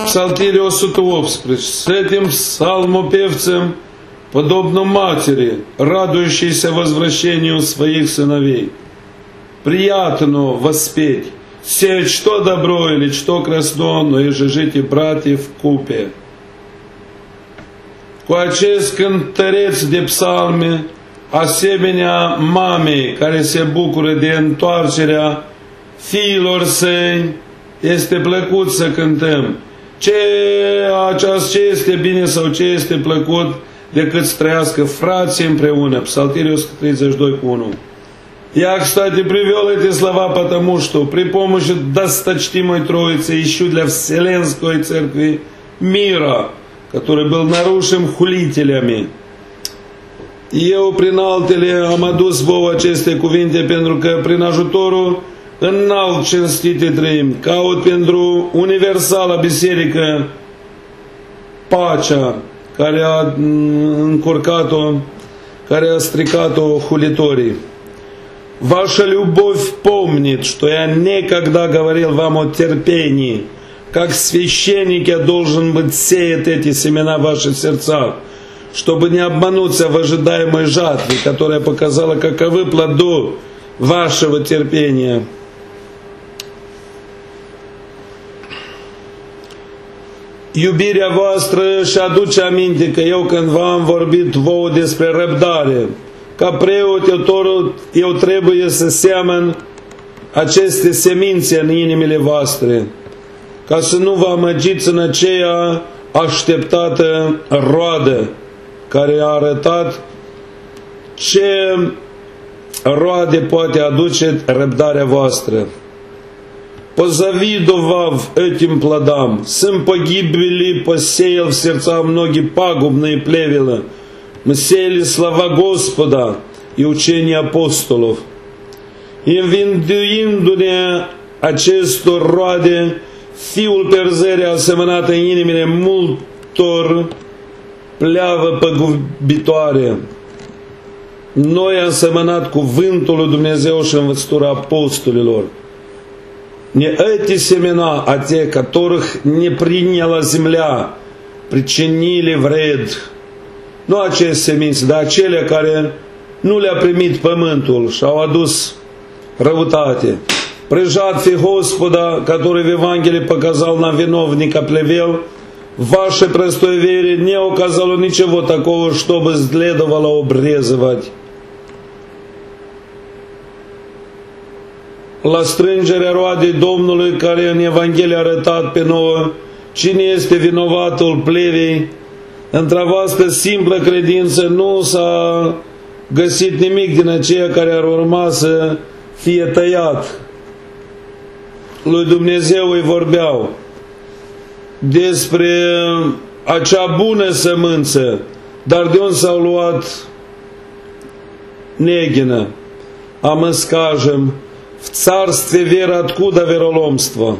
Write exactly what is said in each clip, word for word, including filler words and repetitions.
Псалтирь сто восемнадцать. С этим псалмопевцем, подобно матери, радующейся возвращению своих сыновей. Приятно воспеть, сеять что добро или что красно, но и же жить и bratьев в купе. Cu acest cântăreț de psalme, asemenea mamei care se bucură de întoarcerea fiilor săi, este plăcut să cântăm. Ce, aceast, ce este bine sau ce este plăcut decât să trăiască frații împreună. Псалтирь сто тридцать два unu. Я, кстати, привел эти слова, потому что при помощи досточтимой Троицы ищу для Вселенской Церкви мира, который был нарушен хулителями. Eu, prin altele, am adus vouă aceste cuvinte pentru că, prin ajutorul înalt cinstite trăim, caut pentru universala biserică pacea care a încurcat-o, care a stricat-o hulitorii. Ваша любовь помнит, что я некогда говорил вам о терпении. Как священник я должен быть сеять эти семена в ваших сердцах, чтобы не обмануться в ожидаемой жатве, которая показала, каковы плоды вашего терпения. Iubirea voastră și aduce aminte că eu când v-am vorbit vouă despre răbdare, ca preot eu, eu trebuie să seamăn aceste semințe în inimile voastre, ca să nu vă amăgiți în aceea așteptată roadă, care a arătat ce roade poate aduce răbdarea voastră. Позавидовав этим плодам, сын погибели посеял в сердца многие пагубные плевела. Мы сеяли слова Господа и учения апостолов. И învinduindu-ne acestor roade, Fiul Perzării a semănat în inimile multor pleavă păgubitoare. Noi am semănat cuvântul lui Dumnezeu și învățătura apostolilor. Не эти семена, а те, которых не приняла земля, причинили вред. Nu aceste semințe, dar acele care nu le-a primit pământul și au adus răutate. Прижат фи Господа, который в Евангелии показал на виновника плевел, в вашей простой вере не указало ничего такого, чтобы следовало обрезывать. La strângerea roadei Domnului, care în Evanghelie a arătat pe nouă cine este vinovatul plevei, într-a voastră simplă credință nu s-a găsit nimic din aceea care ar urma să fie tăiat. Lui Dumnezeu îi vorbeau despre acea bună sămânță, dar de unde s-au luat neghină? А мы скажем, в царстве веры откуда вероломство?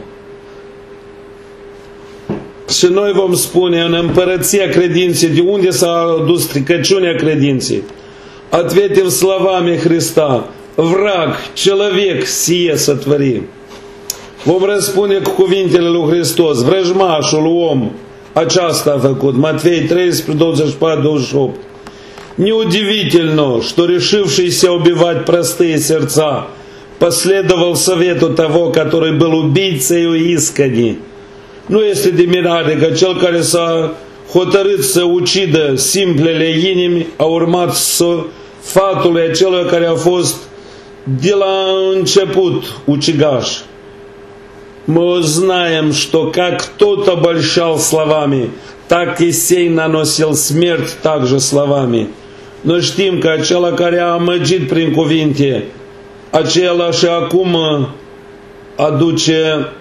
Și noi vom spune, în împărăția credinței, de unde s-a adus stricăciunea credinței? Ответим словами Христа, враг, человек сие сотвори. Vom răspunde cu cuvintele lui Hristos, vrăjmașul om aceasta a făcut. Матфей тридцать, двадцать четыре, двадцать восемь. Неудивительно, что решившийся убивать простые сердца последовал совету того, который был убийцей искренне. Nu este de mirare că cel care s-a hotărât să ucidă simplele inimi a urmat sfatului acelui care a fost de la început ucigaș. Мы знаем, что как тот обольщал словами, так и сей наносил смерть также словами. Noi știm că acela care a amăgit prin cuvinte, acela și acum aduce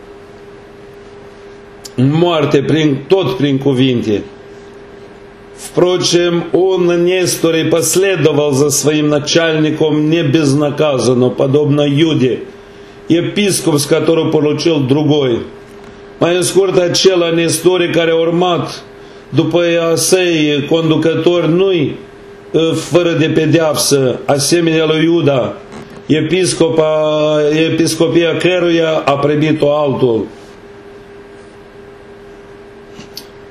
moarte prin, tot prin cuvinte. Впрочем, он Нестор и последовал за своим начальником не безнаказанно, подобно Иуде, епископ, с которого получил другой. Mai în scurt, acela Nestor care a urmat după săi conducători nu-i fără de pedeapsă, asemenea lui Iuda, episcopa, episcopia căruia a primit-o altul.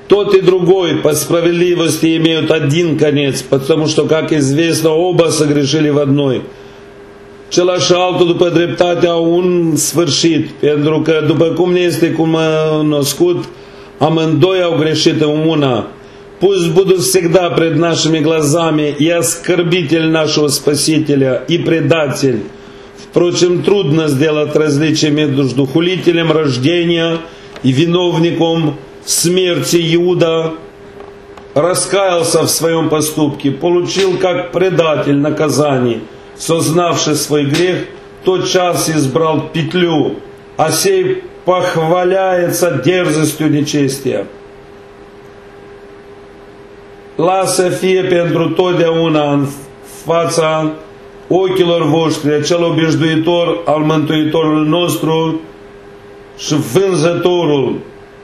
Тот и другой по справедливости имеют один конец, потому что, как известно, оба săgreșili в одной. Cel și altul după dreptate au un sfârșit, pentru că după cum ne este cunoscut, amândoi au greșit în una. Пусть будут всегда пред нашими глазами и оскорбитель нашего Спасителя, и предатель. Впрочем, трудно сделать различие между хулителем рождения и виновником смерти. Иуда раскаялся в своем поступке, получил как предатель наказание, сознавший свой грех, тотчас избрал петлю, а сей похваляется дерзостью нечестия. Lasă fie pentru totdeauna în fața ochilor voștri acel obișnuitor al Mântuitorului nostru și vânzătorul.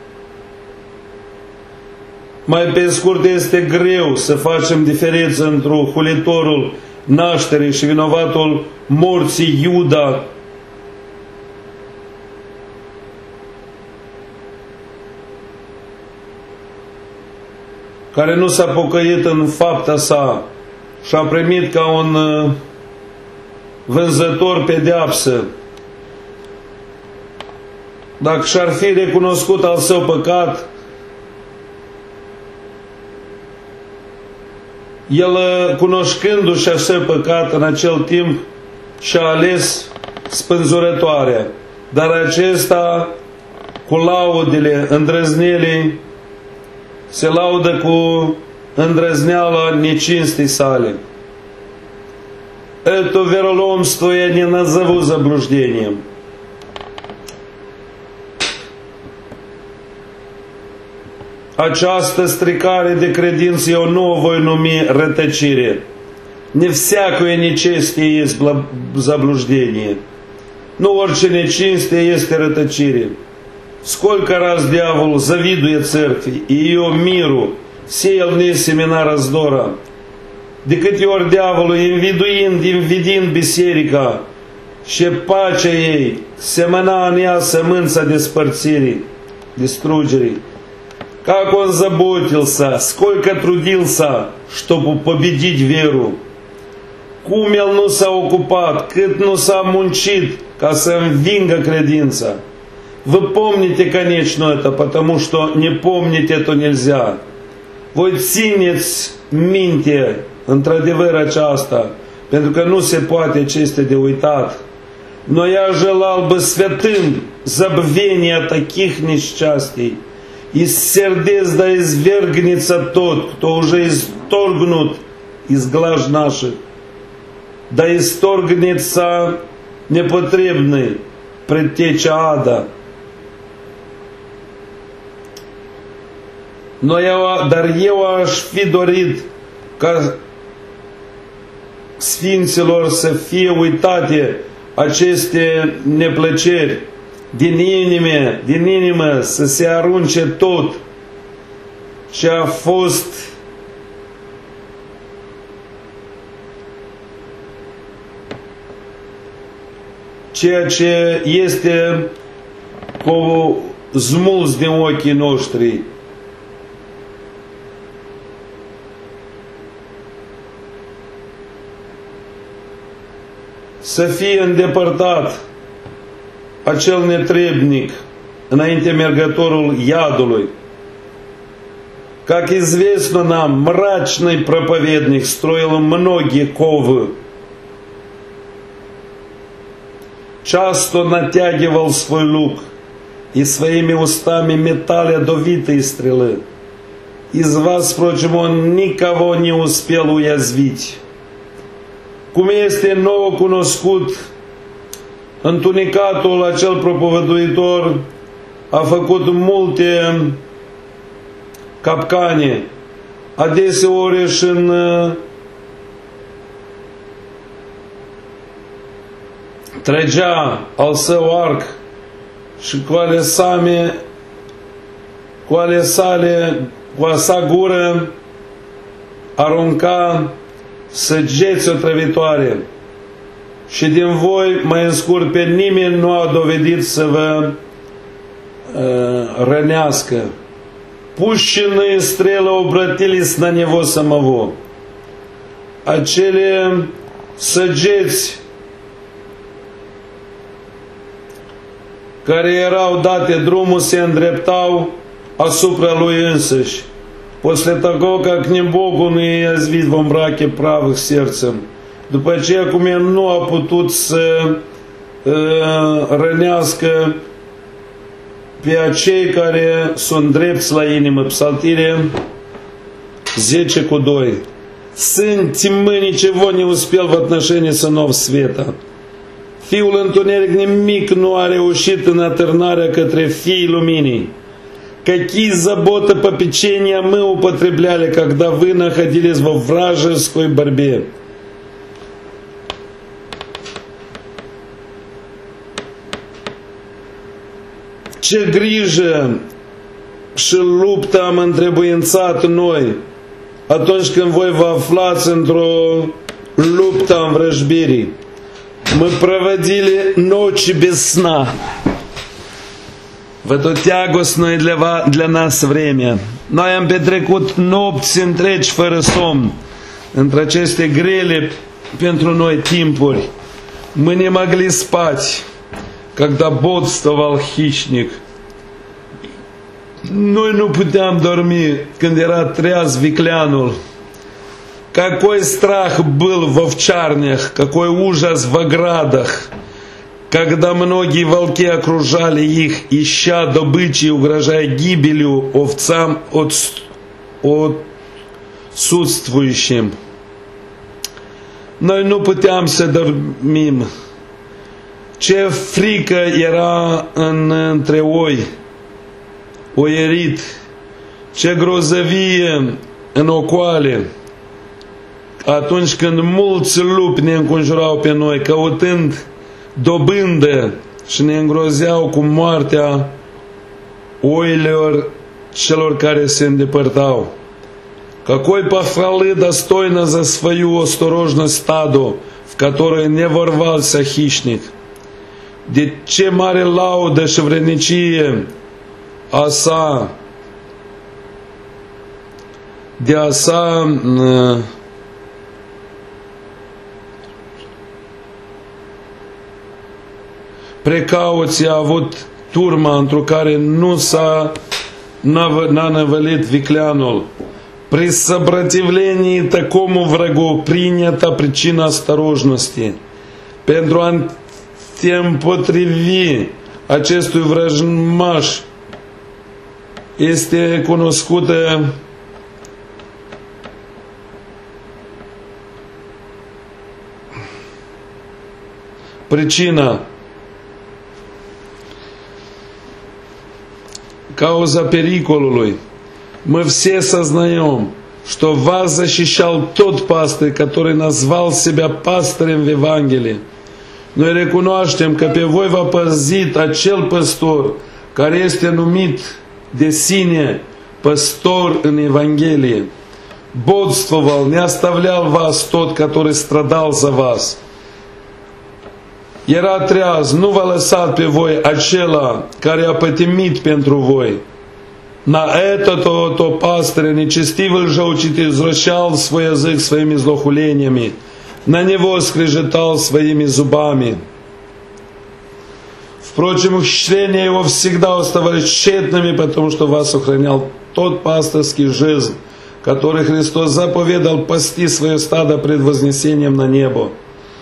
Mai pe scurt, este greu să facem diferență între hulitorul nașterii și vinovatul morții Iuda. Care nu s-a pocăit în fapta sa și a primit ca un vânzător pedeapsă. Dacă și-ar fi recunoscut al său păcat, el, cunoscându-și acel păcat, în acel timp și-a ales spânzurătoarea. Dar acesta, cu laudele, îndrăznelii, se laudă cu îndrăzneala necinstei sale. Это вероломство я не назову заблуждением. Această stricare de credință eu nu o voi numi rătăcire. Не всякое нечестие есть заблуждение. Но orice necinste este rătăcire. Сколько раз дьявол, завидуя церкви и ее миру, сеял в ней семена раздора. De câte ori diavolul, inviduind, invidind biserica și pacea ei, semăna în ea sămânța despărțirii, distrugerii. Как он заботился, сколько трудился, чтобы победить веру. Cum el nu s-a ocupat, cât nu s-a muncit ca să învingă credința. Вы помните, конечно, это, потому что не помнить это нельзя. Voi țineți minte, într-adevăr, aceasta, pentru că nu se poate aceste de uitat. Но я желал бы святым забвения таких несчастий. Из сердец да извергнется тот, кто уже исторгнут из глаз наших. Да исторгнется непотребный предтеча ада. Но eu, dar eu aș fi dorit ca sfinților să fie uitate aceste neplăceri din inimă, din inimă să se arunce tot ce a fost ceea ce este cu smuls din ochii noștri. Să fie îndepărtat acel netrebnic înainte mergătorul iadului. Как известно нам, мрачный проповедник строил многие ковы. Часто натягивал свой лук и своими устами метал ядовитые стрелы. Из вас, впрочем, он никого не успел уязвить. Cum este nou cunoscut, întunecatul acel propovăduitor a făcut multe capcane, adeseori și în trăgea al său arc și cu ale same, cu ale sale, cu a sa gură arunca săgeți otrăvitoare. Și din voi, mai în scurt, pe nimeni nu a dovedit să vă uh, rănească. пущенные стрелы обратились на него самого. Acele săgeți care erau date drumul se îndreptau asupra lui însuși. После того, как ни Богу не язвит во мраке правых сердцем, după aceea cum el nu a putut să uh, rănească pe acei care sunt drepți la inimă. Псалтире зece cu doi. Сын тьмы ничего не успел в отношении сынов света. Fiul întuneric nimic nu a reușit în atârnarea către fiii luminii. Какие заботы, попечения мы употребляли, когда вы находились во вражеской борьбе. Ce grijă și luptă am întrebuințat noi atunci când voi vă aflați într-o luptă a învrăjbirii. Мы проводили ночи без сна. В это тягостное для, для нас время. Noi am petrecut nopți întregi fără somn între aceste grele pentru noi timpuri. Мы не могли спать, когда бодствовал хищник. Noi nu puteam dormi când era treaz vicleanul. Какой страх был в овчарнях, какой ужас в оградах, когда многие волки окружали их, ища добычи и угрожая гибелью овцам отсутствующим. Noi nu puteam să dormim. Ce frică era în, între oi, oierit, ce grozăvie în ocoale, atunci când mulți lupi ne înconjurau pe noi, căutând dobândă și ne îngrozeau cu moartea oilor celor care se îndepărtau. Какой похвалы достойно за свою осторожность стадо, в которое не ворвался хищник. De ce mare laudă și vrednicie a sa, de a sa precauție a avut turma într-o care nu s-a n-a năvălit vicleanul. При сопротивлении такому врагу принята причина осторожности. Pentru a te împotrivi acestui vrăjmaș este cunoscută pricina, cauza pericolului. Мы все сознаем, что вас защищал тот пастырь, который назвал себя пастырем в Евангелии. Noi recunoaștem că pe voi v-a păzit acel păstor care este numit de sine păstor în Evanghelie. Бодствовал, не оставлял вас тот, который страдал за вас. Era treaz, nu v-a lăsat pe voi acela care a pătimit pentru voi. На это-то то пастыря нечестивый лжеучитель извращал свой язык своими злохулениями, на него скрежетал своими зубами. Впрочем, ухищрения его всегда оставались тщетными, потому что вас охранял тот пастырский жезл, который Христос заповедал пасти свое стадо пред вознесением на небо.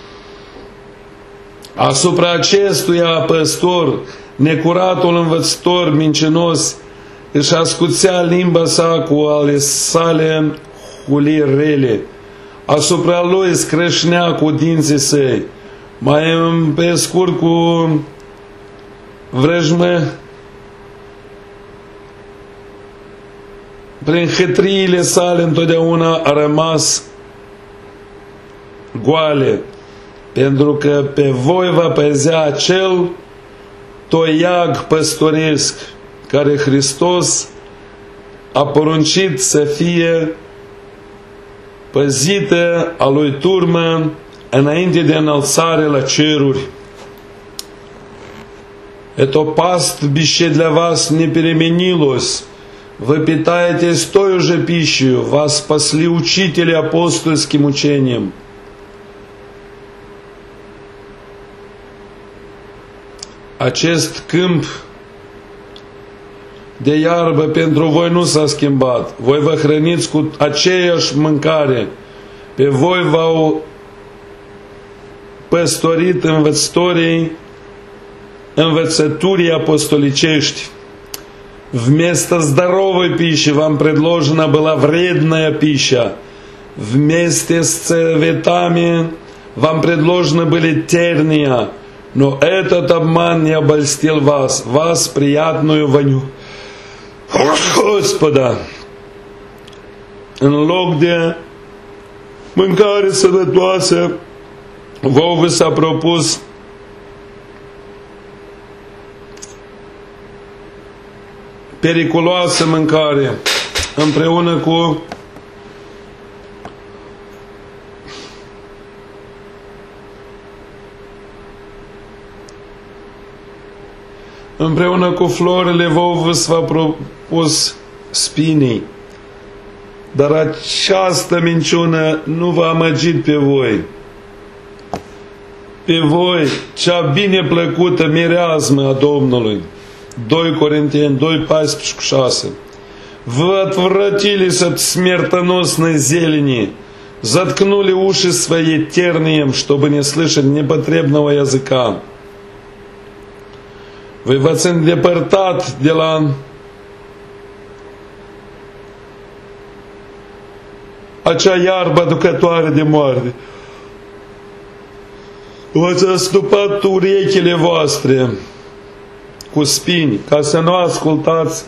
Asupra acestuia păstor, necuratul învățător mincinos, își ascuțea limba sa cu ale sale huliri rele. Asupra lui scrâșnea cu dinții săi. Mai pe scurt cu vrăjmă, prin hătriile sale întotdeauna a rămas goale, pentru că pe voi va păzea acel toiag păstoresc care Hristos a poruncit să fie păzită a lui turmă înainte de înălțare la ceruri. Это пастбище для вас не переменилось, Вы питаетесь той же пищей, вас спасли учители апостольским учением. Acest câmp de iarbă pentru voi nu s-a schimbat. Voi vă hrăniți cu aceeași mâncare. Pe voi v-au păstorit învățătorii, înвăцăturii apostolicești. Вместо здоровой пищи вам предложена была вредная пища. Вместе с цветами вам предложены были терния. Но этот обман не обольстил вас, вас приятную воню Господа. În loc de mâncare sănătoasă, vouă vi s-a propus periculoasă mâncare, împreună cu împreună cu florile vouă vi s-a propus spinii. Dar această minciună nu v-a amăgit pe voi. Pe voi, cea bine plăcută mireasmă a Domnului. doi Corinteni doi, paisprezece cu șase. Вы отвратились от смертоносной зелени, заткнули уши свои тернием, чтобы не слышать непотребного языка. Вы v-ați îndepărtat de la acea iarbă aducătoare de moarte. V-ați astupat urechile voastre cu spini, ca să nu ascultați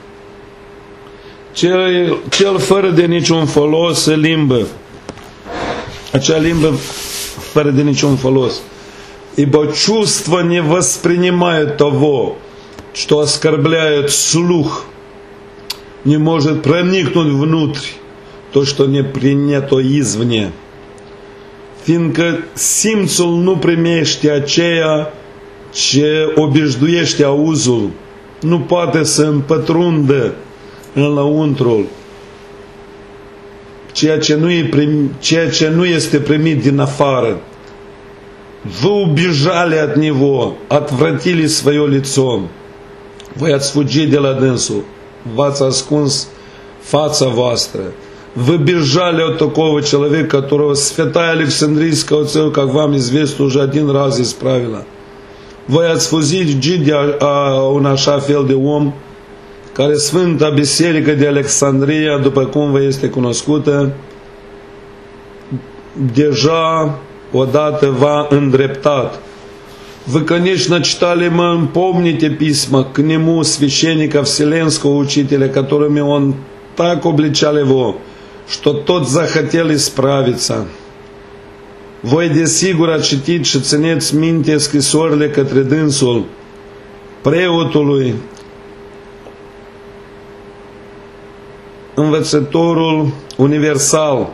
cel, cel fără de niciun folos limbă. Acea limbă fără de niciun folos. Ибо чувства не воспринимают того, что оскорбляет слух, не может проникнуть внутрь то, что не принято извне. Fiindcă simțul nu primește aceea ce obijduiește auzul, nu poate să împătrundă în lăuntrul ceea ce nu, e prim, ceea ce nu este primit din afară. Вы убежали от него, отвратили свое лицо. Voi ați fugit de la dânsul, v-ați ascuns fața voastră. Вы бежали от такого человека, которого Святая Александрийская Церковь, как вам известно, уже один раз исправила. Voi ați fugit de un așa fel de om care Sfânta Biserică de Alexandria, după cum vă este cunoscută, deja odată v-a îndreptat. Вы, конечно, читали, мы помните письма к нему священника Вселенского учителя, которыми он так обличал его, что тот захотел исправиться. Voi desigur ați citit și țineți minte scrisorile către dânsul, preotului, învățătorul universal,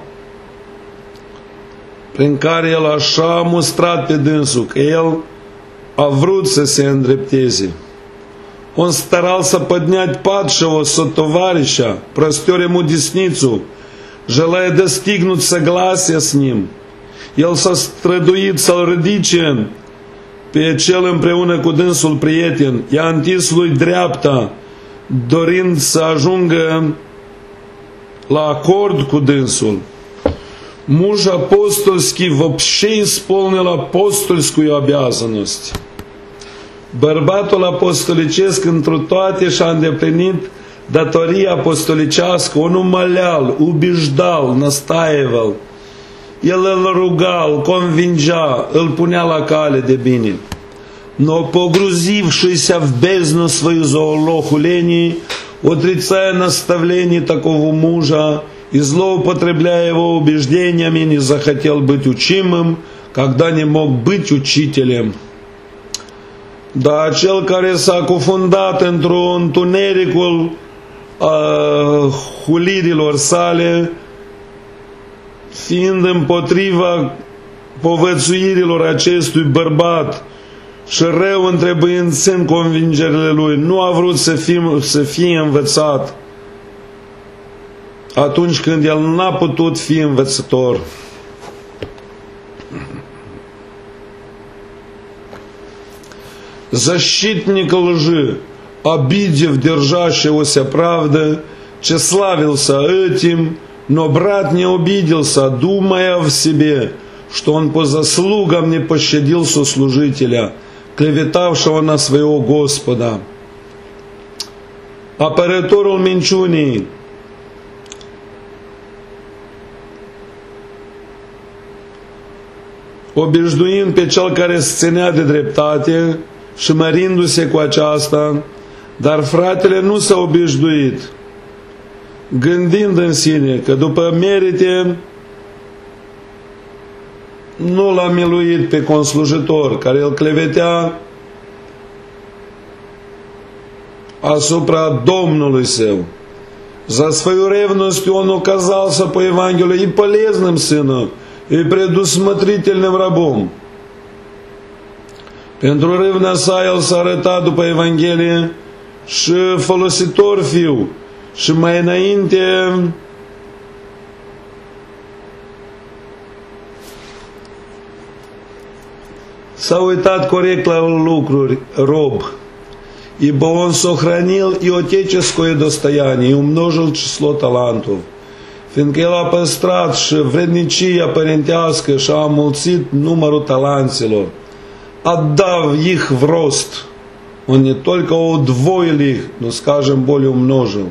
prin care el așa a mustrat pe dânsul că el a vrut să se îndrepteze. Он старался поднять падшего сотоварища, простер ему десницу, желая достигнуть согласия с ним. El s-a străduit să-l ridice pe cel împreună cu dânsul prieten, i-a întins lui dreapta, dorind să ajungă la acord cu dânsul. Муж апостольский вообще исполнил апостольскую обязанность. Bărbatul apostolicesc întru toate și-a îndeplinit datoria apostolicească, он умолял, убеждал, настаивал. El îl ruga, îl convingea, îl punea la cale de bine. Но погрузившийся в бездну свою зоолоху лени, отрицая наставлений такого мужа и злоупотребляя его убеждениями, не захотел быть учимым, когда не мог быть учителем. Dar cel care s-a cufundat într-un întunericul uh, hulirilor sale, fiind împotriva povățuirilor acestui bărbat și rău întrebuințând convingerile lui, nu a vrut să fie, să fie învățat, atunci când el n-a putut fi învățător. Защитник лжи, обидев держащегося правды, тщеславился этим, но брат не обиделся, думая в себе, что он по заслугам не пощадил сослужителя, клеветавшего на своего Господа. Apărătorul minciunii, obijduind pe cel care se ținea de dreptate și mărindu-se cu aceasta, dar fratele nu s-a obijduit, gândind în sine că după merite nu l-a miluit pe conslujitor care îl clevetea asupra Domnului său. За свою ревность он оказался по Евангелию и полезным сыном, и предусмотрительным рабом. Pentru râvna sa el s-a arătat după Evanghelie și folositor fiu, și mai înainte s-a uitat corect la lucruri, rob, ибо он сохранил и отеческое достояние, и умножил число талантов. Fiindcă el a păstrat și vrednicia părintească și a mulțit numărul talanților, отдав их в рост, он не только удвоил их, но, скажем, более умножил.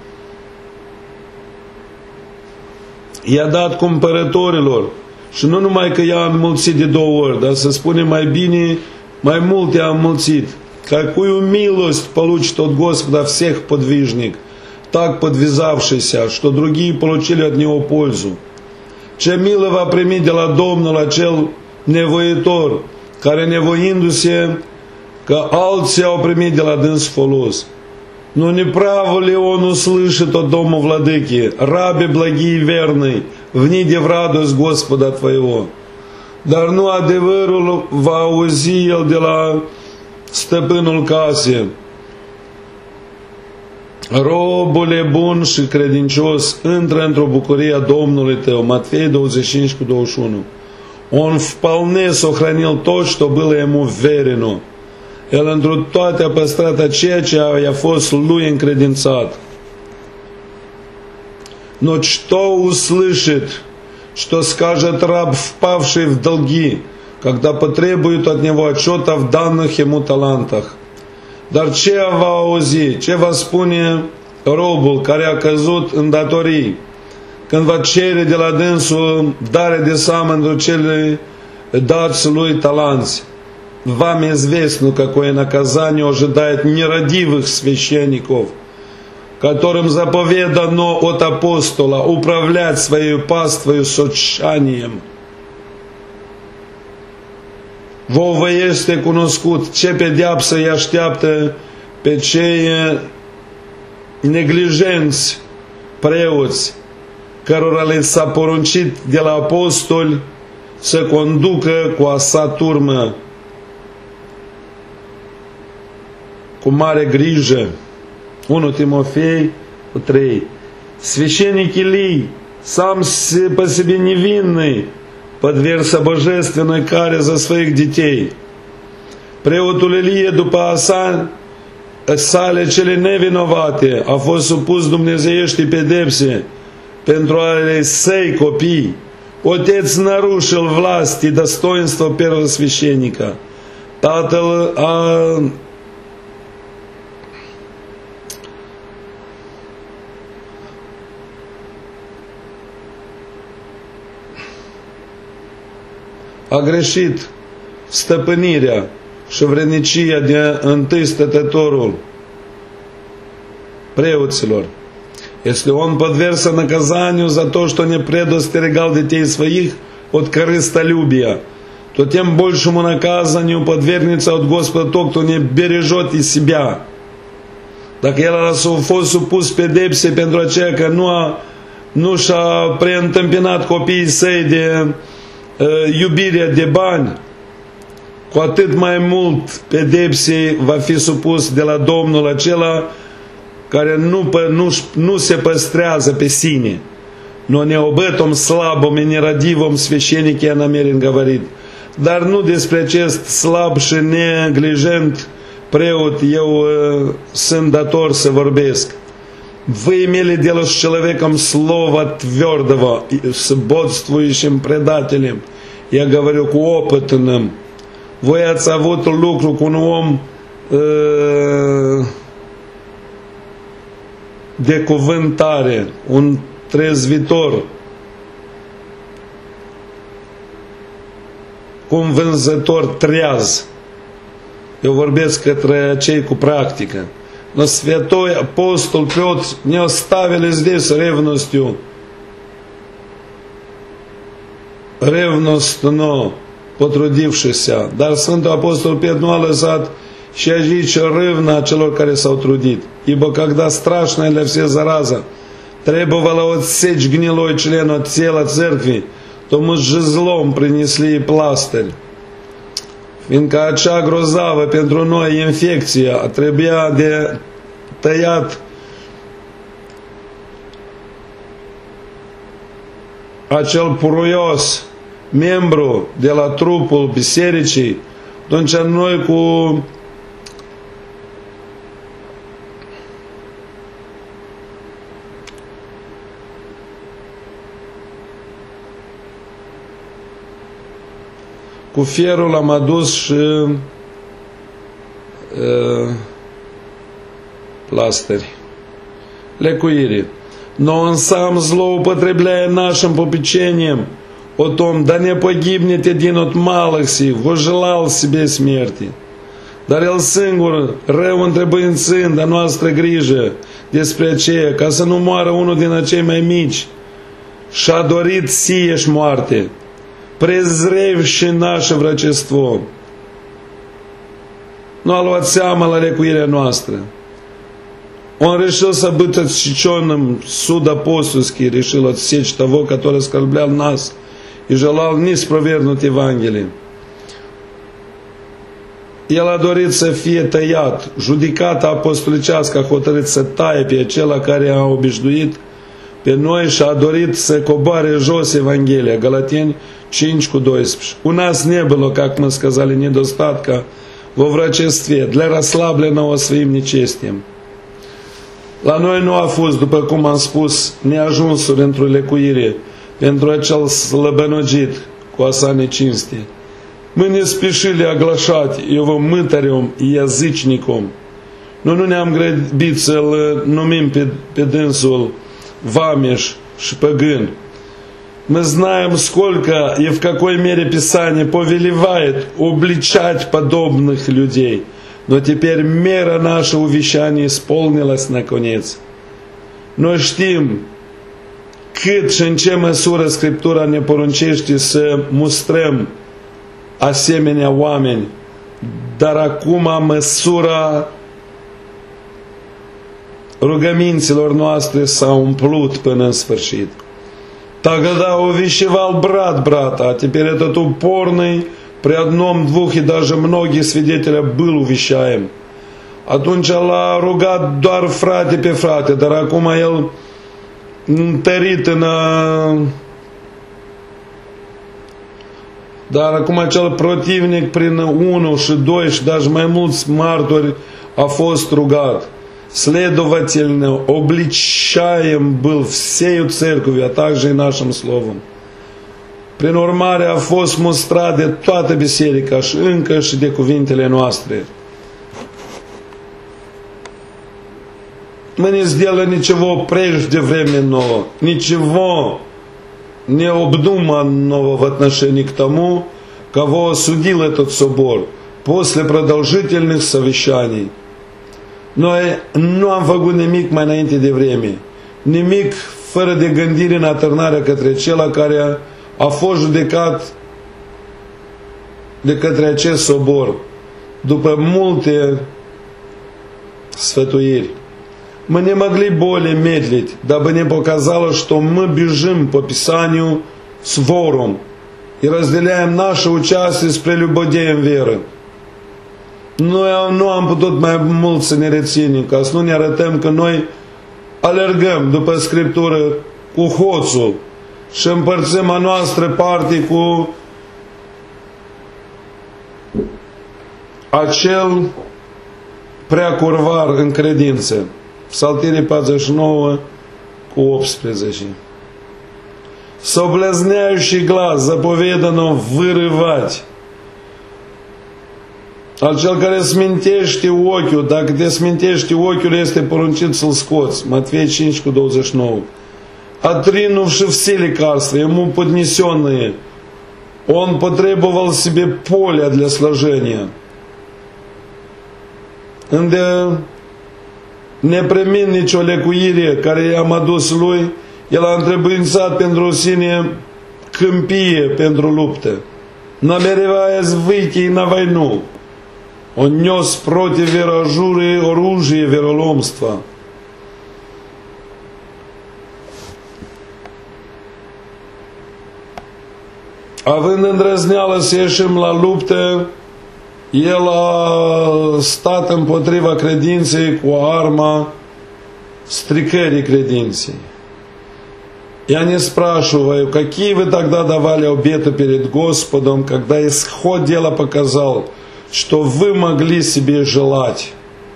I-a dat cumpărătorilor, și nu numai că i-a înmulțit de două ori, dar să spunem mai bine, mai mult i-a înmulțit. Какую милость получит от Господа всех подвижник, так подвязавшийся, что другие получили от него pользу. Ce milă va primi de la Domnul acel nevoitor, care nevoindu-se că alții au primit de la dâns folos. Но не право ли он услышит от дома владыки, рабе благий и верный, вниде в радость Господа твоего? Dar nu adevărul va auzi el de la stăpânul casei. Robule bun și credincios, intră într-o bucurie a Domnului tău. Matfei douăzeci și cinci cu douăzeci și unu. Он вполне сохранил то, что было ему верено. El întru toate a păstrat ceea ce i-a fost lui încredințat. Но что услышит, что скажет раб, впавший в долги, когда потребует от него отчета в данных ему талантах? Dar ce va auzi, ce va spune robul care a căzut în datorii, când va cere de la dânsul dare de seamă într-o cele dați lui talanți? Вам известно, какое наказание ожидает нерадивых священников, которым заповедано от апостола управлять своей паствою с отчаянием. Vouă este cunoscut ce pedeapsă îi așteaptă pe cei neglijenți preoți, cărora le s-a poruncit de la apostoli să conducă cu a sa turmă cu mare grijă. unu Timofei trei. Священник Илий, сам по себе невинный, подвергся божественной каре за своих детей. Preotul Ilie, după asa, sale cele nevinovate, a fost supus dumnezeieștii pedepse pentru ale săi copii. Отец нарушил власть и достоинство первого священника. Tatăl a a greșit stăpânirea și vrednicia de întâi stătătorul preoților. Если он подвергся наказанию за то, что не предостерегал детей своих от корыстолюбия, то тем большему наказанию подвергнется от Господа тот, кто не бережет и себя. Dacă el a fost supus pedepse pentru aceea că nu, a, nu și-a preîntâmpinat copiii săi de iubirea de bani, cu atât mai mult pedepsei va fi supus de la Domnul acela care nu, nu, nu se păstrează pe sine. Но не об этом слабом и нерадивом священнике я намерен говорить. Dar nu despre acest slab și neglijent preot eu uh, sunt dator să vorbesc. Вы имели дело с человеком слова твердого, с бодствующим предателем. Я говорю cu опытным. Voi ați avut lucru cu un om uh, de cuvântare, un trezvitor, cu un vânzător treaz. Eu vorbesc către cei cu практика. Но святой апостол Петр не оставили здесь ревностью, ревностно potrudivшися. Dar Sfântul Apostol Petru nu a lăsat și aici râvna celor care s-au trudit. Ибо когда страшная для всех зараза требовала отсечь гнилой член от тела церкви, то мы с жезлом принесли пластырь. Fiindcă acea grozavă pentru noi infecția trebuia de tăiat acel puruios membru de la trupul bisericii, atunci noi cu cu fierul am adus și uh, пластырь, лекуири. Но он сам, злоупотребляя нашим попечением о том, да не pogibnет один от малых сих, возжелал себе смерти. Dar el singur, rău întrebăințând a noastră grijă despre aceea, ca să nu moară unul din acei mai mici, și-a dorit sieși moarte, презревши наше врачество. Nu a luat seama la lecuirea noastră. Он решил быть отсеченным, суд апостольский решил отсечь того, который оскорблял нас и желал не спровергнуть Евангелие. El a dorit să fie tăiat. Judecata apostolicească a hotărât să taie pe acela care a obișnuit pe noi și a dorit să coboare jos Evanghelia. Galateni cinci cu doisprezece. У нас не было, как мы сказали, недостатка во врачестве для расслабленного своим нечестием. La noi nu a fost, după cum am spus, neajunsuri într-o lecuire pentru acel slăbănogit cu a sa necinste. Мы не спешили оглашать его мытарем и язычником, но nu ne-am grăbit să-l numim pe, pe dânsul vameș și păgân. Мы знаем, сколько и в какой мере Писание повелевает обличать подобных людей. Но теперь мера нашего увещания исполнилась наконец. Noi știm cât și în ce măsură Scriptura ne poruncește să mustrăm asemenea oameni, dar acum măsura rugăminților noastre s-a umplut până în sfârșit. Тогда увещевал брат брата, а теперь этот упорный при одном-двух и даже многих свидетелях был увещаем. Atunci l-a rugat doar frate pe frate, dar acum el întărit în a... Dar acum acel protivnic prin unu și doi și даже mai mulți martori a fost rugat. Следовательно, обличаем был всею церковью, а также и нашим словом. Prin urmare a fost mustrat de toată biserica și încă și de cuvintele noastre. Мы не сделали ничего преждевременного, ничего необдуманного в отношении к тому, кого осудил этот собор после продолжительных совещаний. Noi nu am făcut nimic mai înainte de vreme, nimic fără de gândire în atârnarea către cel care a fost judecat de către acest sobor după multe сфătuiri. Мы не могли более медлить, дабы не показало, что мы бежим по Писанию с вором и разделяем наше участие с прелюбодеем веры. noi nu am putut mai mult să ne reținem, ca să nu ne arătăm că noi alergăm după Scriptură cu hoțul și împărțim a noastră parte cu acel prea curvar în credință. Psaltirii patruzeci și nouă cu optsprezece. Соблазняю și glas, заповедано vârâvați. Al cel care smintește ochiul, dacă te smintește ochiul, este poruncit să-l scoți. Матфея cinci cu douăzeci și nouă. Отринувши все лекарства, ему поднесенные, он потребовал себе поля для сложения. Unde neprimind nicio lecuire care i-am adus lui, el a întrebuințat pentru sine câmpie pentru luptă. Намереваясь выйти на войну, он нес против верожуры оружие вероломства. Având îndrăzneală să ieșim la luptă, el a stat împotriva credinței cu arma stricării cрединцей. Я не спрашиваю, какие вы тогда давали обеты перед Господом, когда исход дела показал, что вы могли себе желать.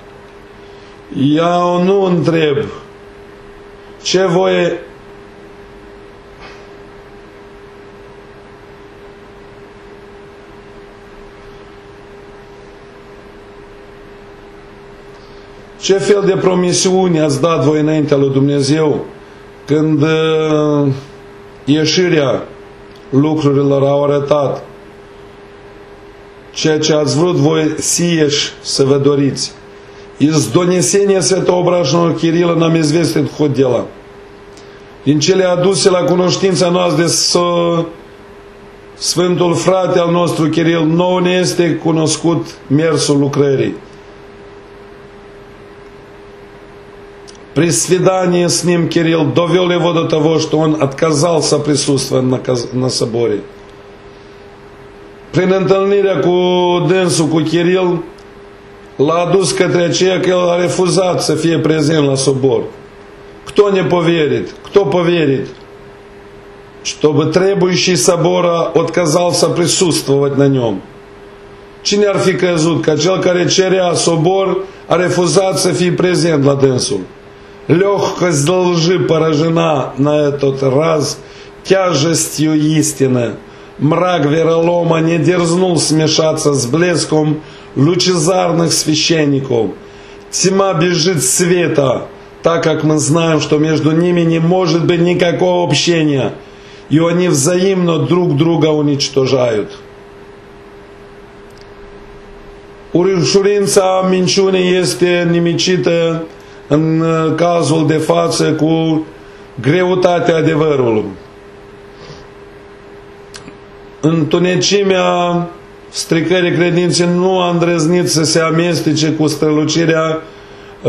Я nu întreb ce voi ce fel de promisiuni ați dat voi înaintea lui Dumnezeu când uh, ieșirea lucrurilor au arătat ceea ce ați vrut voi sieși să vă doriți. Из донесения святообращенного Кирилла нам известен ход дела. Din cele aduse la cunoștința noastră de Sfântul frate al nostru Kiril, nouă ne este cunoscut mersul lucrării. При свидании с ним Кирилл довел его до того, что он отказался присутствовать на, на соборе. Prin întâlnirea cu dânsul, cu Kiril, l-a adus către aceea că el a refuzat să fie prezent la sobor. Кто не поверит? Кто поверит? Чтобы требующий собора отказался присутствовать на нем. Cine ar fi crezut că cel care cerea sobor a refuzat să fie prezent la dânsul? Легкость лжи поражена на этот раз тяжестью истины. Мрак веролома не дерзнул смешаться с блеском лучезарных священников. Тьма бежит света, так как мы знаем, что между ними не может быть никакого общения, и они взаимно друг друга уничтожают. Ușurința minciunii este nimicită în cazul de față cu greutatea adevărului. Întunecimea stricării credinței nu a îndrăznit să se amestece cu strălucirea uh,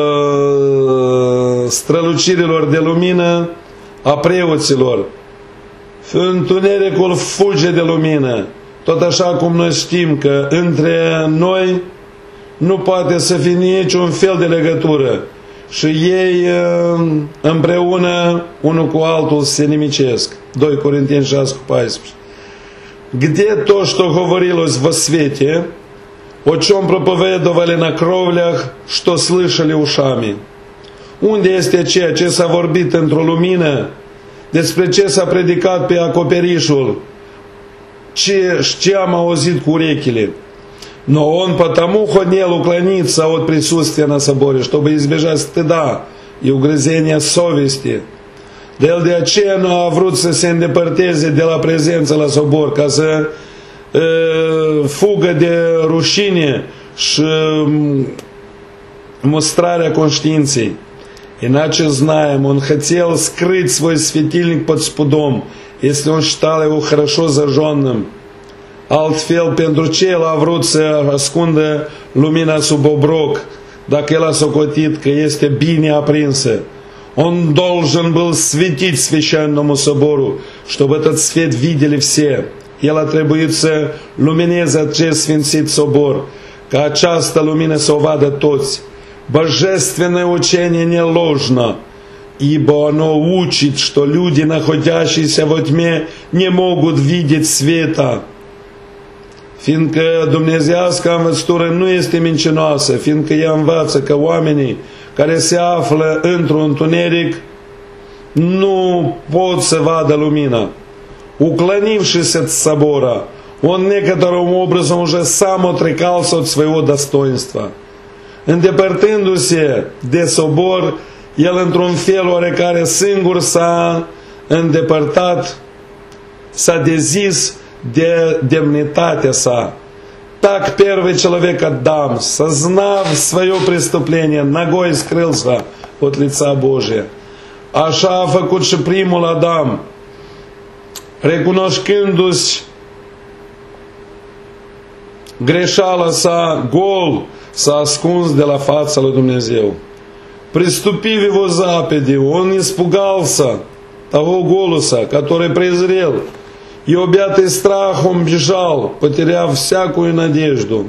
strălucirilor de lumină a preoților. Întunericul fuge de lumină, tot așa cum noi știm că între noi nu poate să fie niciun fel de legătură și ei împreună unul cu altul se nimicesc. doi Corinteni șase cu paisprezece. Где то, что говорилось во свете, о чем проповедовали на кровлях, что слышали ушами? Unde este ceea ce s-a vorbit într-o lumină, despre ce s-a predicat pe acoperișul, ce, ce am auzit cu urechile? Но он потому хотел уклониться от присутствия на соборе, чтобы избежать стыда и угрызения совести. De el de aceea nu a vrut să se îndepărteze de la prezența la sobor, ca să e, fugă de rușine și mustrarea conștiinței. Иначе знаем, он хотел скрыть свой светильник под спудом, если он считал его хорошо зажженным. Altfel, pentru ce el a vrut să ascundă lumina sub obroc, dacă el a socotit că este bine aprinsă? Он должен был светить священному собору, чтобы этот свет видели все. El a trebuit să lumineze acest sfințit sobor, ca această lumină să o vadă toți. Божественное учение не ложно, ибо оно учит, что люди, находящиеся во tme, не могут видеть света. Fiindcă dumnezeiasca învățătură nu este mincinoasă, fiindcă ea învață că oamenii care se află într-un întuneric nu pot să vadă lumina. Уклонившись от собора, он некоторым образом уже сам отрекался от своего достоинства. Îndepărtându-se de sobor, el într-un fel oarecare singur s-a îndepărtat, s-a dezis de demnitatea sa. Так первый человек Адам, сознав свое преступление, ногой скрылся от лица Божия. Așa a făcut și primul Adam, recunoscându-și greșeala sa, gol s-a ascuns de la fața lui Dumnezeu. Приступив его заповеди, он испугался того голоса, который презрел, и объятый страхом бежал, потеряв всякую надежду.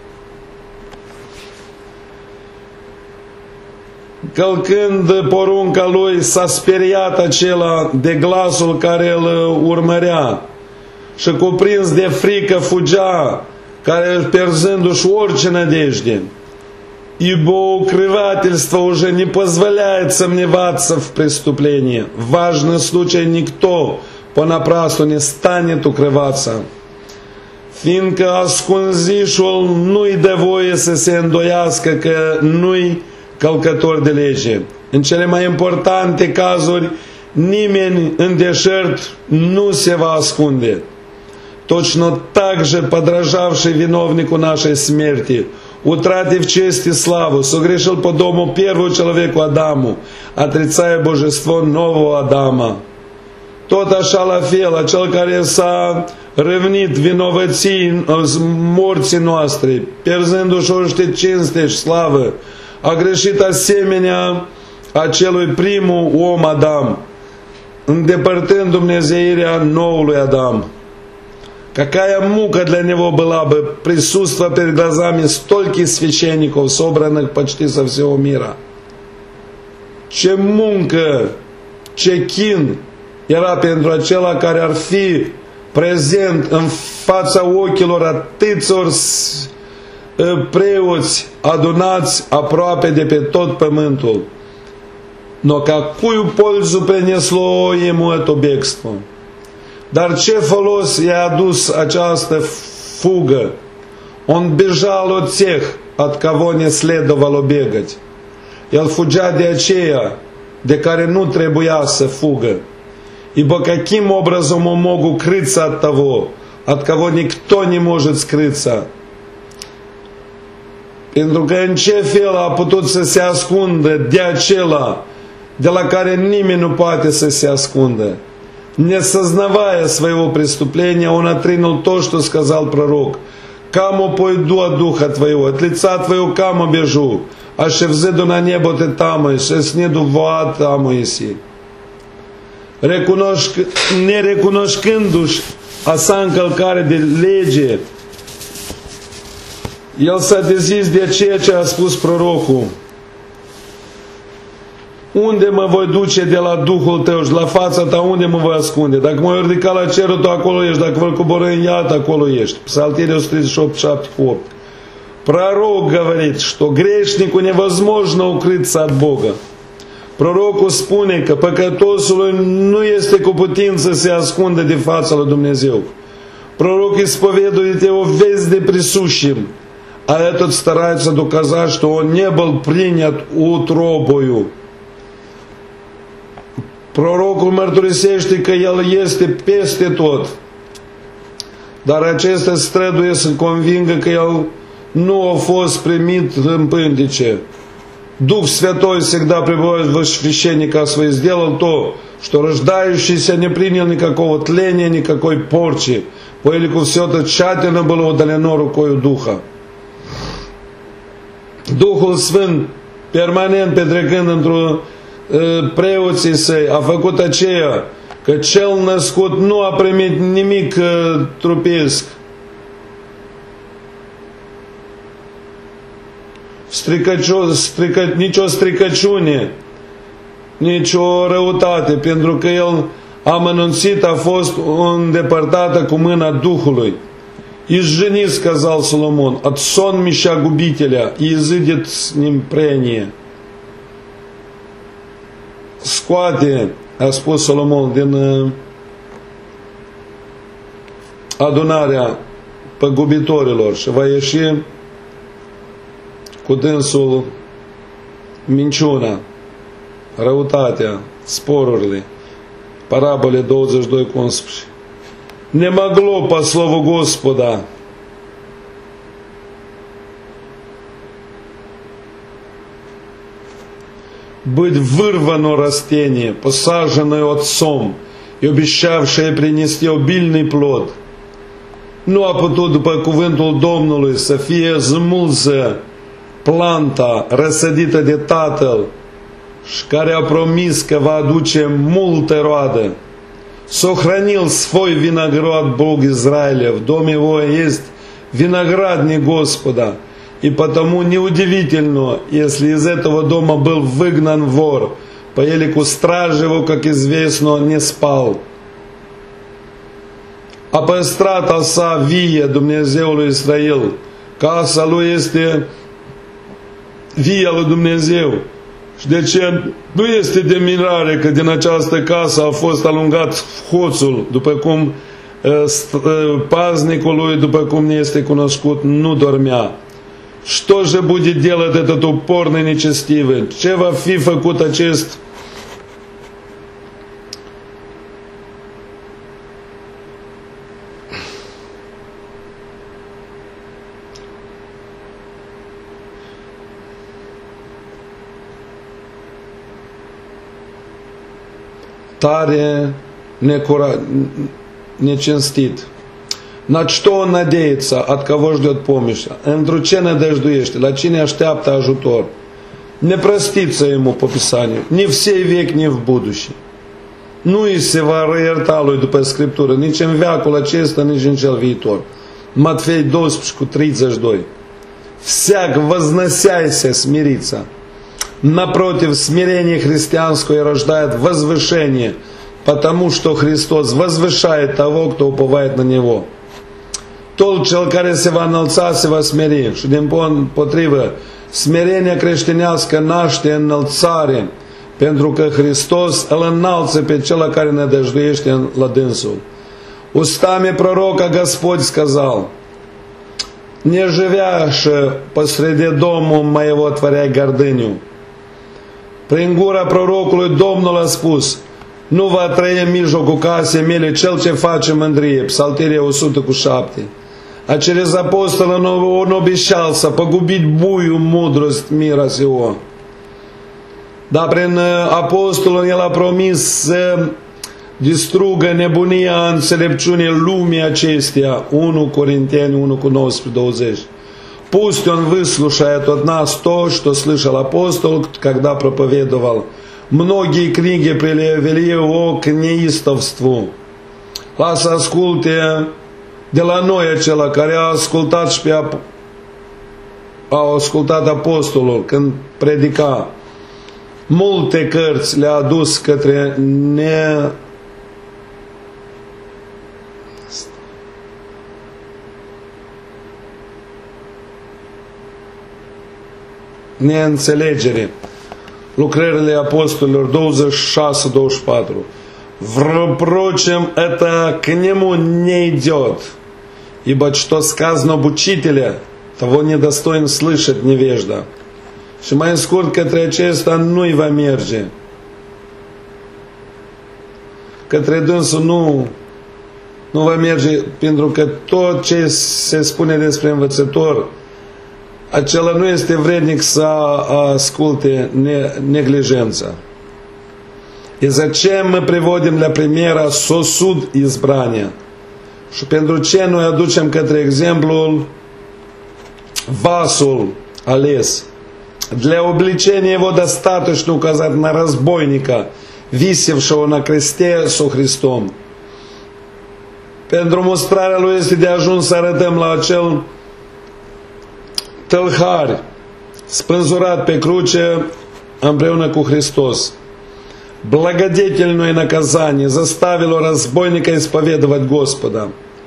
Călcând porunca lui, s-a speriat acela de glasul care îl urmărea și cuprins de frică fugea, care pierzându-și orice надежде. Ибо укрывательство уже не позволяет сомневаться в преступлении. В важный случай никто понапрасну не станет укрываться. Fiindcă ascunzișul nu-i dă voie să se îndoiască că nu-i călcător de lege. În cele mai importante cazuri, nimeni în deșert nu se va ascunde. Точно так же подражавший виновнику нашей смерти, утратив честь и славу, согрешил по дому первому человеку Адаму, отрицая божество нового Адама. Tot așa la fel, acel care s-a revnit vinovății morții noastre, pierzându-și orice cinste și slavă, a greșit asemenea acelui primul om Adam, îndepărtând dumnezeirea noului Adam. Какая мука для него была бы присутствовать перед глазами стольких священников, собранных почти со всего мира. Ce muncă, ce chin era pentru acela care ar fi prezent în fața ochilor atâților preoți adunați aproape de pe tot pământul. Но какую пользу принесло ему это бегство? Dar ce folos i-a adus această fugă? Он бежал от тех, от кого не следовало бегать. El fugea de aceea de care nu trebuia să fugă. Ибо каким образом он мог укрыться от того, от кого никто не может скрыться? Pentru că în ce fel a putut să se ascundă de acela de la care nimeni nu poate să se ascundă? Не сознавая своего преступления, он отринул то, что сказал пророк. «Камо пойду от духа твоего, от лица твоего камо бежу, а ще взеду на небо ты тамо, и ще снеду в ад тамо иси». Nerecunoscându-și a sa încălcare de lege, el s-a dezis de ceea ce a spus prorocul. Unde mă voi duce de la Duhul tău și la fața ta, unde mă voi ascunde? Dacă mă voi ridica la cerul tău, acolo ești. Dacă voi coborî în iad, acolo ești. Псалтирь сто тридцать восемь, șapte opt. Пророк говорит, что грешнику невозможно укрыться от Бога. Prorocul spune că păcătosului nu este cu putință să se ascundă de fața lui Dumnezeu. Пророк исповедует его везде присущим, а этот старается доказать, что он не был принят утробою. Prorocul mărturisește că el este peste tot, dar acesta străduie să convingă că el nu a fost primit în pântice. Дух Святой всегда пребывает в священника свой, сделал то, что рождающийся не принял никакого тления, никакой порчи, поскольку все это тщательно было удалено рукою Духа. Duhul Sfânt, permanent petrecând într-o preoții săi, a făcut aceea că cel născut nu a primit nimic trupesc. stricăcio, strică, nicio stricăciune, nicio răutate, pentru că el amănunțit a fost îndepărtată cu mâna Duhului. Из жени, сказал Соломон, от сонмища губителя, и изыдет с ним прение. Scoate, a spus Solomon, din adunarea păgubitorilor și va ieși cu dânsul minciuna, răutatea, sporurile. Параболе двадцать два cu unsprezece. Не могло по слову Господа быть вырвано растение, посаженное отцом и обещавшее принести обильный плод. Nu a putut, după cuvântul Domnului, să fie smulsă planta răsădită de Tatăl și care a promis că va aduce multe roadă. Сохранил свой виноград Бог Израиля, в доме его есть виноградник Господа, и потому неудивительно, если из этого дома был выгнан вор, по елику страж его, как известно, не спал. A păstrat asa vie Dumnezeului Israel, casa lui este via lui Dumnezeu. Și de ce nu este de mirare că din această casă a fost alungat hoțul, după cum paznicul lui, după cum ne este cunoscut, nu dormea. Что же будет делать этот упорный нечестивый? Ce va fi făcut acest tare necура... нечестит? На что он надеется? От кого ждет помощь? Într-o ce nădăjduiește? La cine așteaptă ajutor? Не простится ему по Писанию, ни в сей век, ни в будущий. Nu îi se va răierta lui după Scriptură, nici în veacul acesta, nici în cel viitor. Матфей двенадцать cu тридцать два. Всяк возносяйся смириться. Напротив, смирение христианское рождает возвышение, потому что Христос возвышает того, кто уповает на Него. Tot cel care se va înălța se va smeri și din potrivă smerenia creștinească naște înălțare, pentru că Hristos îl înalță pe cel care ne dăjduiește la dânsul. Устами пророка Господь сказал: «Не живяше посреди дому моего творяй гордыню». Prin gura prorocului Domnul a spus: nu va trăi în mijlocul casei mele cel ce face mândrie. Psaltirea o sută șapte. А через апостола он обещал погубить бую мудрость мира сего. Dar prin apostolul el a promis să distrugă nebunia înțelepciunii lumii acesteia. unu Corinteni unu cu nouăsprezece douăzeci. Пусть он выслушает от нас то, что слышал апостол, когда проповедовал. Многие книги привели его к неистовству. Lasă asculte de la noi acela care a ascultat și pe ap a ascultat apostolul când predica. Multe cărți le-a adus către ne неînțelegere. Lucrările apostolilor douăzeci și șase douăzeci și patru. Впрочем, это к нему не идет, ибо что сказано об учителе, того недостоин слышать невежда. Și mai scurt, către acesta nu-i va merge. Către dânsul nu, nu va merge, pentru că tot ce se spune despre învățător, acela nu este vrednic să asculte neglijența. И зачем мы приводим для примера сосуд избрания? Și pentru ce noi aducem către exemplul vasul ales? Для обличения его достаточно указать на разбойника, висевшего на кресте со Христом. Pentru mustrarea lui este de ajuns să arătăm la acel tâlhar spânzurat pe cruce împreună cu Hristos. Благодетельное наказание заставило разбойника исповедовать Господа.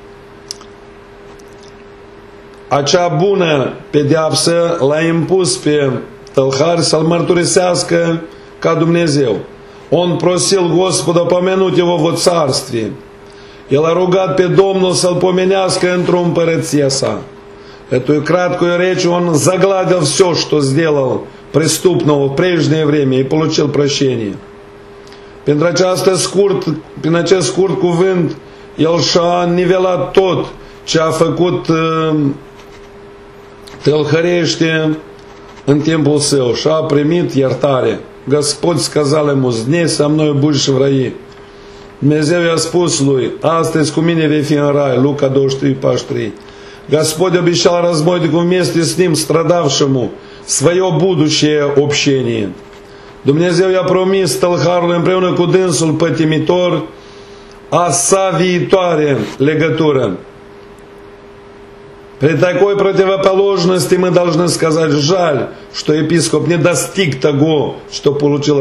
Acea bună pedeapsă l-a impus pe tălhar să-L mărturisească ca Dumnezeu. Он просил Господа помянуть его в царстве. El a rugat pe Domnul să-L pomenească într-o împărăție sa. Эту краткую речь он загладил все, что сделал преступного в прежнее время и получил прощение. Pentru această scurt, prin acest scurt cuvânt, el și-a nivelat tot ce a făcut uh, tălhărește în timpul său și a primit iertare. Господь сказал ему: «Здесь со мной будешь в раю». Dumnezeu i-a spus lui: «Astăzi cu mine vei fi în rai». Luca douăzeci și trei, patruzeci și trei. Господь обещал разбойнику вместе с ним, страдавшему, свое будущее общение. Dumnezeu i-a promis tălharului împreună cu dânsul pătimitor a sa viitoare legătură. При такой противоположности мы должны сказать: жаль, что епископ не достиг того, что получил